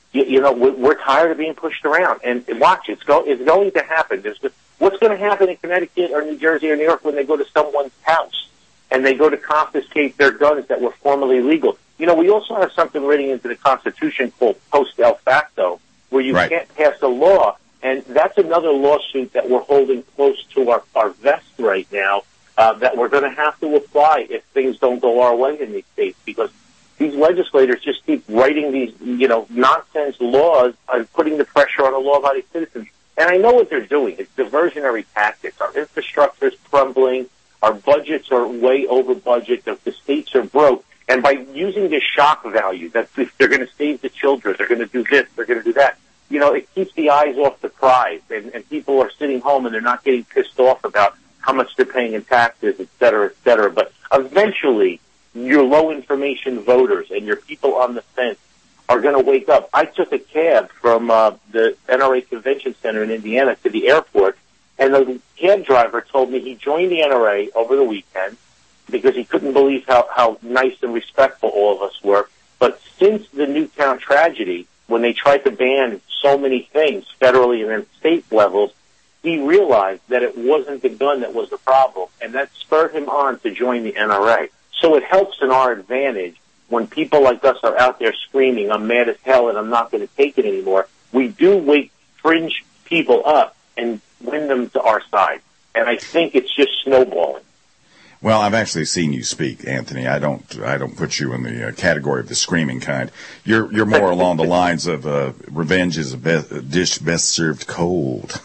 We're tired of being pushed around. And watch, it's going to happen. What's going to happen in Connecticut or New Jersey or New York when they go to someone's house and they go to confiscate their guns that were formerly legal? We also have something written into the Constitution called post el facto, where you can't pass a law. And that's another lawsuit that we're holding close to our vest right now, that we're going to have to apply if things don't go our way in these states, because these legislators just keep writing these, nonsense laws and putting the pressure on the law-abiding citizens. And I know what they're doing. It's diversionary tactics. Our infrastructure is crumbling. Our budgets are way over budget. The states are broke. And by using this shock value, that if they're going to save the children, they're going to do this, they're going to do that, it keeps the eyes off the prize. And people are sitting home and they're not getting pissed off about how much they're paying in taxes, et cetera, et cetera. But eventually, your low-information voters and your people on the fence are going to wake up. I took a cab from the NRA Convention Center in Indiana to the airport, and the cab driver told me he joined the NRA over the weekend because he couldn't believe how nice and respectful all of us were. But since the Newtown tragedy, when they tried to ban so many things federally and then state levels, he realized that it wasn't the gun that was the problem, and that spurred him on to join the NRA. So it helps in our advantage when people like us are out there screaming, I'm mad as hell and I'm not going to take it anymore. We do wake fringe people up and win them to our side. And I think it's just snowballing. Well, I've actually seen you speak, Anthony. I don't put you in the category of the screaming kind. You're more along the lines of revenge is a dish best served cold.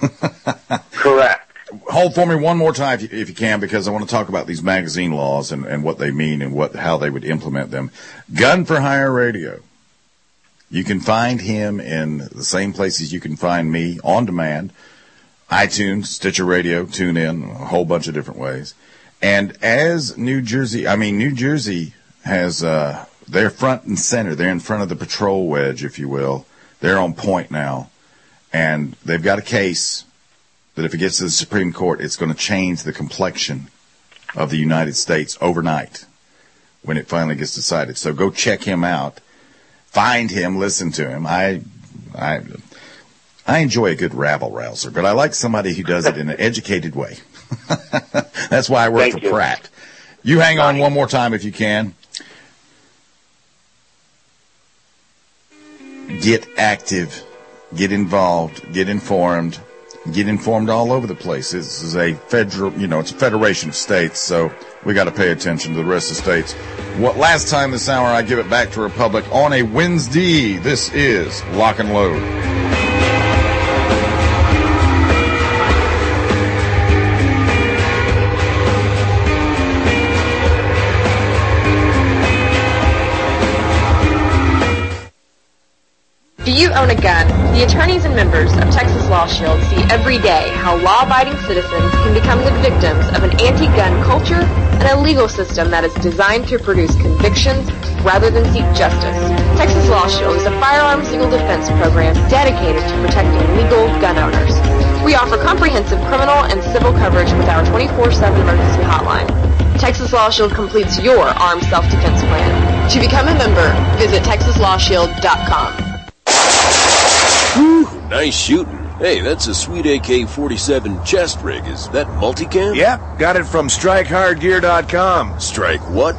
Correct. Hold for me one more time if you can, because I want to talk about these magazine laws and what they mean and how they would implement them. Gun for Hire Radio. You can find him in the same places you can find me, on demand, iTunes, Stitcher Radio, TuneIn, a whole bunch of different ways. And as New Jersey has, they're front and center. They're in front of the patrol wedge, if you will. They're on point now. And they've got a case that if it gets to the Supreme Court, it's going to change the complexion of the United States overnight when it finally gets decided. So go check him out. Find him, listen to him. I enjoy a good rabble-rouser, but I like somebody who does it in an educated way. That's why I work for Pratt. You hang on one more time if you can. Get active. Get involved. Get informed. Get informed all over the place. This is a federal, it's a federation of states, so we got to pay attention to the rest of the states. Last time this hour, I give it back to Republic on a Wednesday. This is Lock and Load. Do you own a gun? The attorneys and members of Texas Law Shield see every day how law-abiding citizens can become the victims of an anti-gun culture and a legal system that is designed to produce convictions rather than seek justice. Texas Law Shield is a firearms legal defense program dedicated to protecting legal gun owners. We offer comprehensive criminal and civil coverage with our 24/7 emergency hotline. Texas Law Shield completes your armed self-defense plan. To become a member, visit TexasLawShield.com. Whew, nice shooting. Hey, that's a sweet AK-47 chest rig. Is that multicam? Yep, got it from StrikeHardGear.com. Strike what?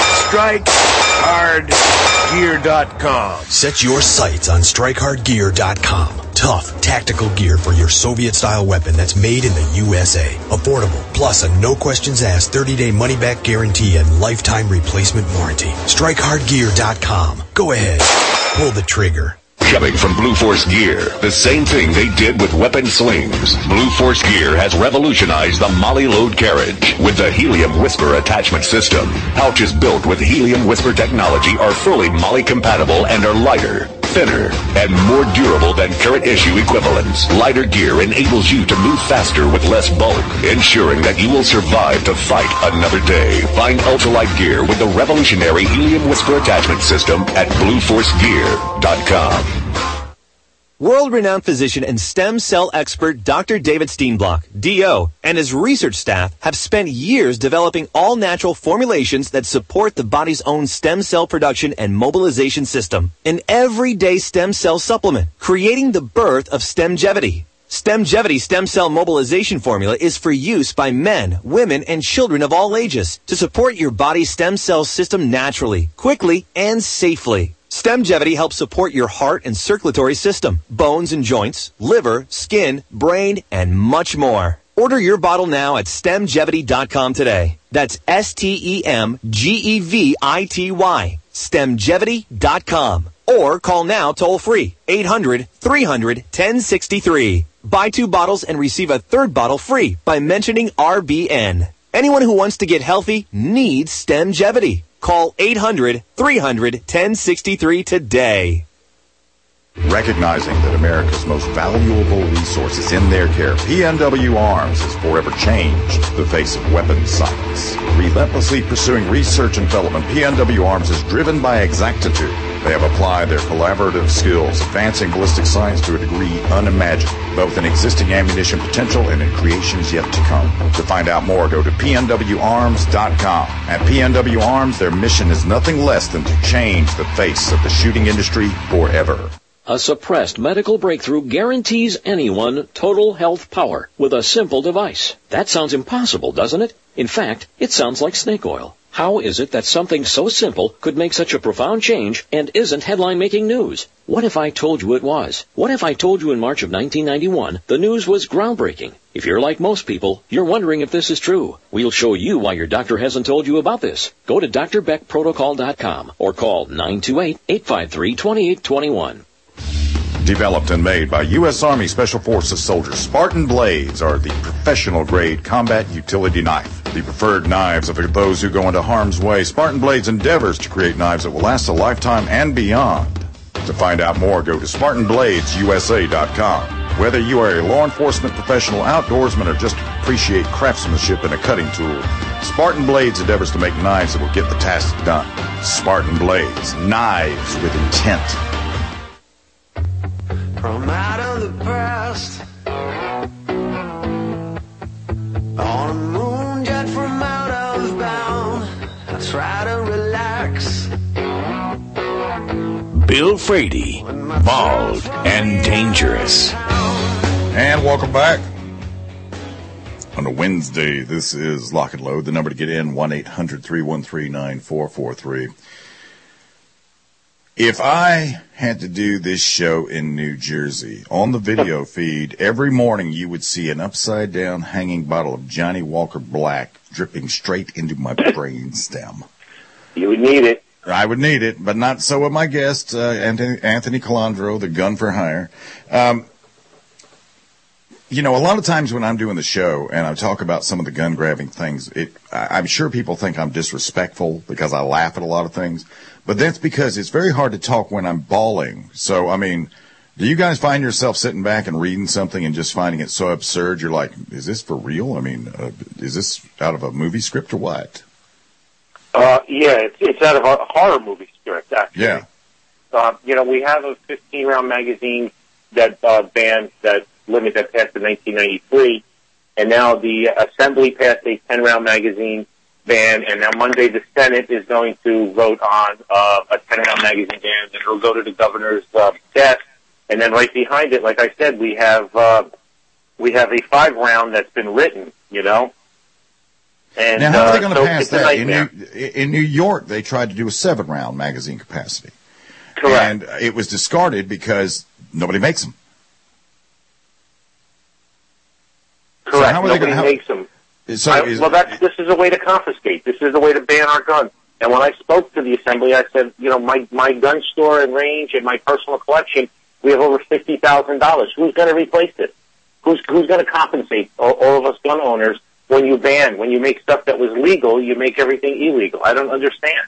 StrikeHardGear.com. Set your sights on StrikeHardGear.com. Tough, tactical gear for your Soviet-style weapon that's made in the USA. Affordable, plus a no-questions-asked 30-day money-back guarantee and lifetime replacement warranty. StrikeHardGear.com. Go ahead. Pull the trigger. Coming from Blue Force Gear, the same thing they did with weapon slings. Blue Force Gear has revolutionized the Molly load carriage with the Helium Whisper attachment system. Pouches built with Helium Whisper technology are fully Molly compatible and are lighter, thinner, and more durable than current issue equivalents. Lighter gear enables you to move faster with less bulk, ensuring that you will survive to fight another day. Find ultralight gear with the revolutionary Helium Whisper attachment system at BlueForceGear.com. World-renowned physician and stem cell expert Dr. David Steenblock, D.O., and his research staff have spent years developing all-natural formulations that support the body's own stem cell production and mobilization system. An everyday stem cell supplement, creating the birth of Stemgevity. Stemgevity stem cell mobilization formula is for use by men, women, and children of all ages to support your body's stem cell system naturally, quickly, and safely. Stemgevity helps support your heart and circulatory system, bones and joints, liver, skin, brain, and much more. Order your bottle now at Stemgevity.com today. That's STEMGEVITY. Stemgevity.com. Or call now toll free, 800-300-1063. Buy 2 bottles and receive a 3rd bottle free by mentioning RBN. Anyone who wants to get healthy needs Stemgevity. Call 800-300-1063 today. Recognizing that America's most valuable resource is in their care, PNW Arms has forever changed the face of weapons science. Relentlessly pursuing research and development, PNW Arms is driven by exactitude. They have applied their collaborative skills, advancing ballistic science to a degree unimagined, both in existing ammunition potential and in creations yet to come. To find out more, go to PNWArms.com. At PNW Arms, their mission is nothing less than to change the face of the shooting industry forever. A suppressed medical breakthrough guarantees anyone total health power with a simple device. That sounds impossible, doesn't it? In fact, it sounds like snake oil. How is it that something so simple could make such a profound change and isn't headline-making news? What if I told you it was? What if I told you in March of 1991 the news was groundbreaking? If you're like most people, you're wondering if this is true. We'll show you why your doctor hasn't told you about this. Go to drbeckprotocol.com or call 928-853-2821. Developed and made by U.S. Army Special Forces soldiers, Spartan Blades are the professional-grade combat utility knife. The preferred knives of those who go into harm's way, Spartan Blades endeavors to create knives that will last a lifetime and beyond. To find out more, go to SpartanBladesUSA.com. Whether you are a law enforcement professional, outdoorsman, or just appreciate craftsmanship in a cutting tool, Spartan Blades endeavors to make knives that will get the task done. Spartan Blades, knives with intent. From out of the past, on a moon jet from out of bound, I try to relax. Bill Frady, bald and dangerous. And welcome back. On a Wednesday, this is Lock and Load. The number to get in, 1-800-313-9443. If I had to do this show in New Jersey, on the video feed, every morning you would see an upside-down hanging bottle of Johnny Walker Black dripping straight into my brain stem. You would need it. I would need it, but not so with my guest, Anthony Calandro, the gun for hire. You know, a lot of times when I'm doing the show and I talk about some of the gun-grabbing things, I'm sure people think I'm disrespectful because I laugh at a lot of things. But that's because it's very hard to talk when I'm bawling. So, I mean, do you guys find yourself sitting back and reading something and just finding it so absurd? You're like, is this for real? I mean, is this out of a movie script or what? Yeah, it's out of a horror movie script, actually. Yeah. You know, we have a 15-round magazine that banned that limit that passed in 1993, and now the Assembly passed a 10-round magazine ban, and now Monday the Senate is going to vote on a 10-round magazine ban, and it'll go to the governor's desk, And then right behind it, like I said, we have a 5-round that's been written, you know. And now, how are they going to so pass it's a that? nightmare. In New York, they tried to do a 7-round magazine capacity. Correct. And it was discarded because nobody makes them. Correct. So how are Nobody makes them. This is a way to confiscate. This is a way to ban our guns. And when I spoke to the assembly, I said, you know, my gun store and range and my personal collection, we have over $50,000. Who's going to replace it? Who's going to compensate all of us gun owners when you make stuff that was legal, you make everything illegal? I don't understand.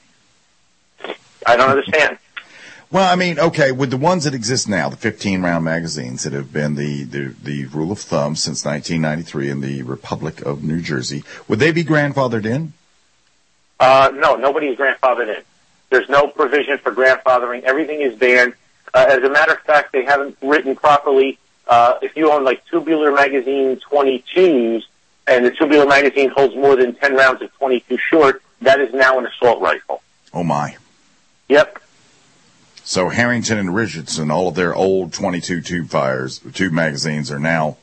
Well, I mean, okay, with the ones that exist now, the 15-round magazines that have been the rule of thumb since 1993 in the Republic of New Jersey, would they be grandfathered in? No, nobody is grandfathered in. There's no provision for grandfathering. Everything is banned. As a matter of fact, they haven't written properly. If you own like Tubular Magazine 22s, and the Tubular Magazine holds more than 10 rounds of 22 short, that is now an assault rifle. Oh, my. Yep. So Harrington and Richardson, all of their old 22 tube magazines are now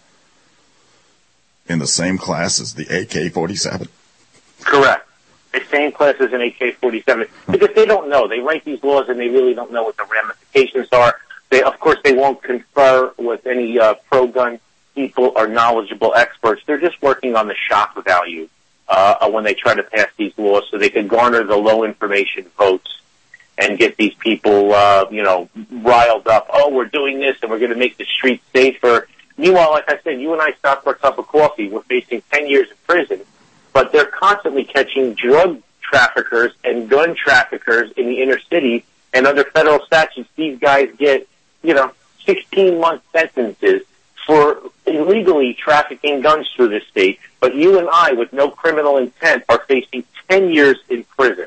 in the same class as the AK-47. Correct. The same class as an AK-47. Because they don't know. They write these laws and they really don't know what the ramifications are. Of course, they won't confer with any pro-gun people or knowledgeable experts. They're just working on the shock value when they try to pass these laws so they can garner the low information votes and get these people, riled up. Oh, we're doing this and we're going to make the streets safer. Meanwhile, like I said, you and I stopped for a cup of coffee. We're facing 10 years in prison, but they're constantly catching drug traffickers and gun traffickers in the inner city. And under federal statutes, these guys get, 16-month sentences for illegally trafficking guns through this state. But you and I, with no criminal intent, are facing 10 years in prison.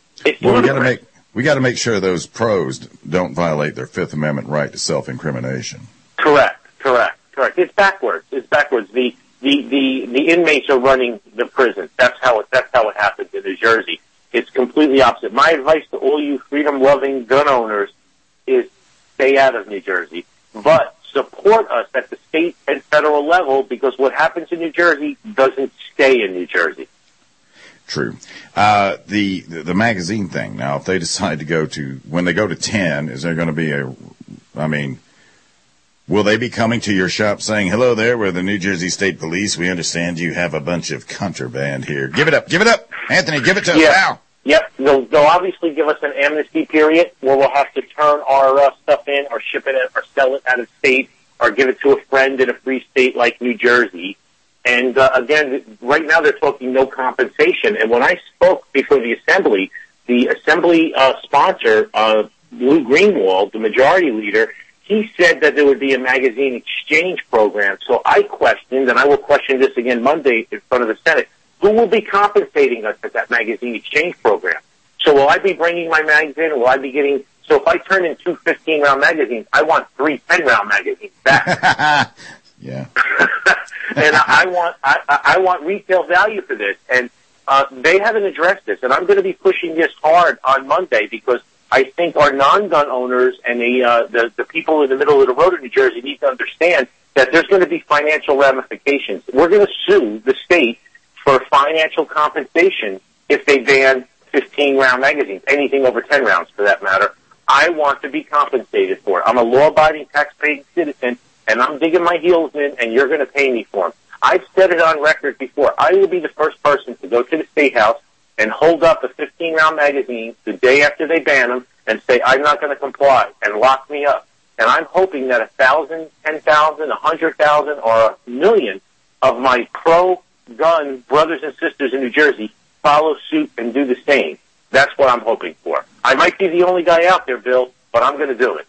We got to make sure those pros don't violate their Fifth Amendment right to self-incrimination. Correct. It's backwards. The inmates are running the prison. That's how it happens in New Jersey. It's completely opposite. My advice to all you freedom-loving gun owners is stay out of New Jersey, but support us at the state and federal level, because what happens in New Jersey doesn't stay in New Jersey. True. The magazine thing. Now, if they decide to when they go to 10, is there going to be will they be coming to your shop saying, hello there, we're the New Jersey State Police. We understand you have a bunch of contraband here. Give it up. Anthony, give it to us now. Yep. They'll obviously give us an amnesty period where we'll have to turn our stuff in or ship it or sell it out of state or give it to a friend in a free state like New Jersey. And, again, right now they're talking no compensation. And when I spoke before the assembly sponsor, Lou Greenwald, the majority leader, he said that there would be a magazine exchange program. So I questioned, and I will question this again Monday in front of the Senate, who will be compensating us at that magazine exchange program? So will I be bringing my mags in? So if I turn in 2 15-round magazines, I want 3 10-round magazines back. Yeah. And I want retail value for this. And they haven't addressed this. And I'm going to be pushing this hard on Monday because I think our non-gun owners and the people in the middle of the road in New Jersey need to understand that there's going to be financial ramifications. We're going to sue the state for financial compensation if they ban 15-round magazines, anything over 10 rounds for that matter. I want to be compensated for it. I'm a law-abiding, tax-paying citizen, and I'm digging my heels in, and you're going to pay me for them. I've said it on record before. I will be the first person to go to the State House and hold up a 15-round magazine the day after they ban them and say, I'm not going to comply, and lock me up. And I'm hoping that 1,000, 10,000, 100,000, or 1 million of my pro-gun brothers and sisters in New Jersey follow suit and do the same. That's what I'm hoping for. I might be the only guy out there, Bill, but I'm going to do it.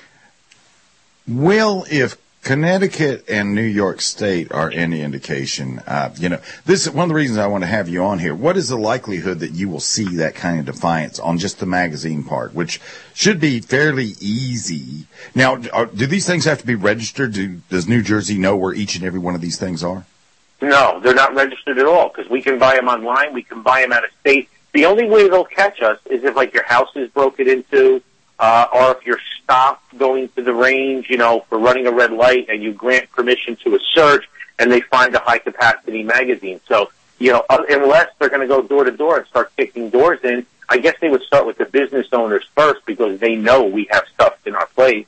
Well, if Connecticut and New York State are any indication, this is one of the reasons I want to have you on here. What is the likelihood that you will see that kind of defiance on just the magazine part, which should be fairly easy? Now, do these things have to be registered? Does New Jersey know where each and every one of these things are? No, they're not registered at all because we can buy them online. We can buy them out of state. The only way they'll catch us is if, like, your house is broken into or if you're stopped going to the range, for running a red light, and you grant permission to a search, and they find a high-capacity magazine. So, unless they're going to go door to door and start kicking doors in, I guess they would start with the business owners first because they know we have stuff in our place,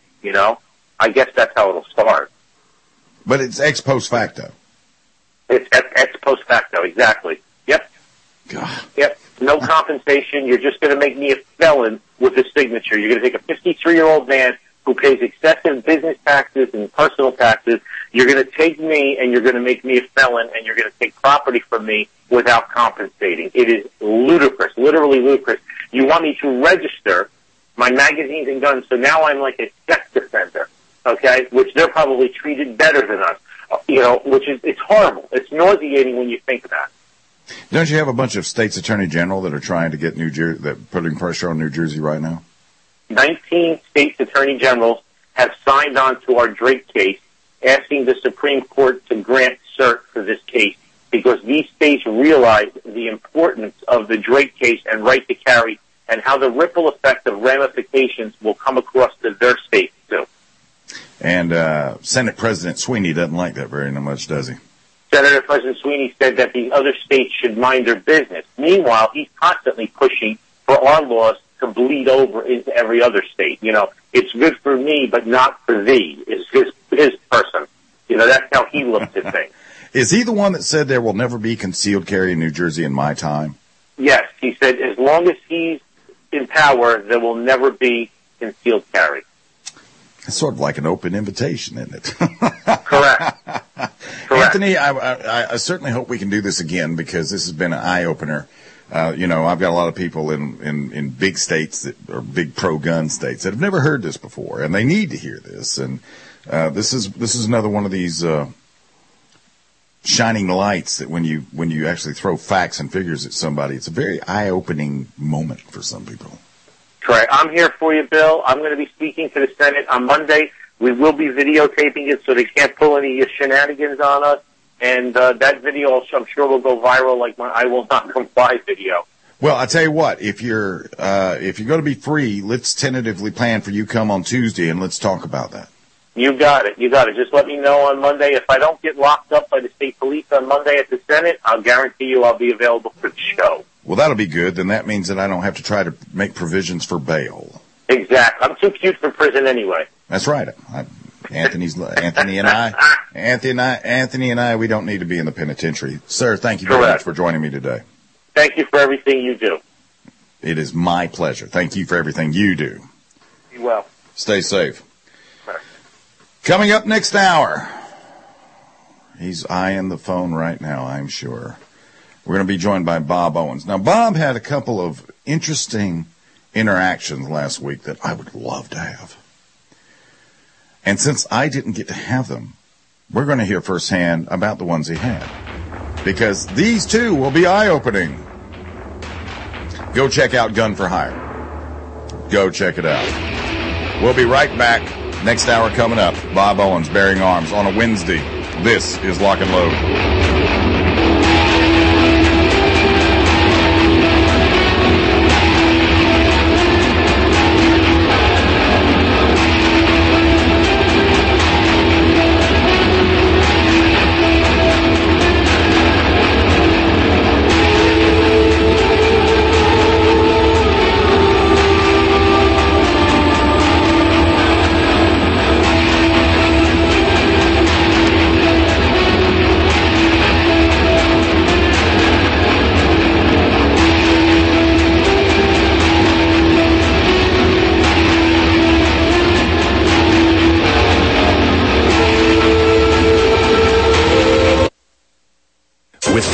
I guess that's how it'll start. But it's ex post facto. It's ex post facto, exactly. Yep. God. Yep. No compensation. You're just going to make me a felon with a signature. You're going to take a 53-year-old man who pays excessive business taxes and personal taxes. You're going to take me and you're going to make me a felon, and you're going to take property from me without compensating. It is ludicrous, literally ludicrous. You want me to register my magazines and guns, so now I'm like a sex offender, okay, which they're probably treated better than us, it's horrible. It's nauseating when you think of that. Don't you have a bunch of states attorney general that are trying to get New Jersey, that putting pressure on New Jersey right now? 19 states attorney generals have signed on to our Drake case, asking the Supreme Court to grant cert for this case because these states realize the importance of the Drake case and right to carry and how the ripple effect of ramifications will come across to their states, too. And Senate President Sweeney doesn't like that very much, does he? Senator President Sweeney said that the other states should mind their business. Meanwhile, he's constantly pushing for our laws to bleed over into every other state. It's good for me, but not for thee, is his person. That's how he looks at things. Is he the one that said there will never be concealed carry in New Jersey in my time? Yes, he said as long as he's in power, there will never be concealed carry. It's sort of like an open invitation, isn't it? Correct. Anthony, I certainly hope we can do this again because this has been an eye-opener. I've got a lot of people in big states that are big pro-gun states that have never heard this before, and they need to hear this. And this is another one of these shining lights that when you actually throw facts and figures at somebody, it's a very eye-opening moment for some people. Correct. I'm here for you, Bill. I'm going to be speaking to the Senate on Monday. We will be videotaping it so they can't pull any shenanigans on us. And that video, I'm sure, will go viral like my I Will Not Comply video. Well, I tell you what, if you're going to be free, let's tentatively plan for you come on Tuesday and let's talk about that. You got it. Just let me know on Monday. If I don't get locked up by the state police on Monday at the Senate, I'll guarantee you I'll be available for the show. Well, that'll be good. Then that means that I don't have to try to make provisions for bail. Exactly. I'm too cute for prison anyway. That's right. Anthony and I, we don't need to be in the penitentiary. Sir, thank you very much for joining me today. Thank you for everything you do. It is my pleasure. Thank you for everything you do. Be well. Stay safe. Coming up next hour, he's eyeing the phone right now, I'm sure. We're going to be joined by Bob Owens. Now, Bob had a couple of interesting interactions last week that I would love to have. And since I didn't get to have them, we're going to hear firsthand about the ones he had. Because these too will be eye-opening. Go check out Gun for Hire. Go check it out. We'll be right back. Next hour coming up. Bob Owens, Bearing Arms on a Wednesday. This is Lock and Load.